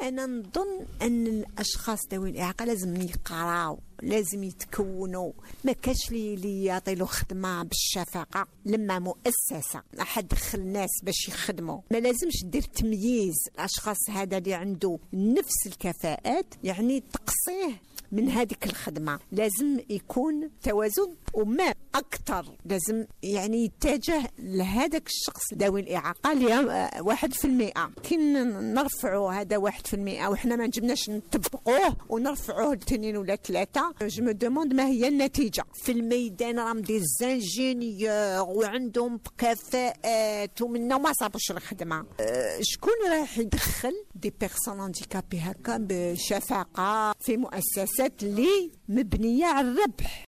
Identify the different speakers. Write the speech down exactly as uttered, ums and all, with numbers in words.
Speaker 1: أنا نظن أن الأشخاص ذوي الإعاقة لازم يقراو، لازم يتكونوا. ما كاش لي يعطي له خدمه بالشفقه لما مؤسسه احد دخل الناس باش يخدموا. ما لازمش دير تمييز الاشخاص هذا اللي عنده نفس الكفاءات يعني تقصيه من هذيك الخدمه. لازم يكون توازن، وما اكثر لازم يعني يتجه لهذاك الشخص ذوي الاعاقه اللي واحد في المئة. كي نرفعوا هذا واحد في المئة وإحنا ما نجمناش نطبقوه ونرفعوه لاثنين ولا ثلاثة، جو مو دوموند ما هي النتيجة. في الميدان راهم دي زانجينيور وعندهم كفاءات ومنا ما صابوش الخدمة. أه شكون راح يدخل دي بيرسون هانديكابي هكا بشفقة في مؤسسات اللي مبنية على الربح؟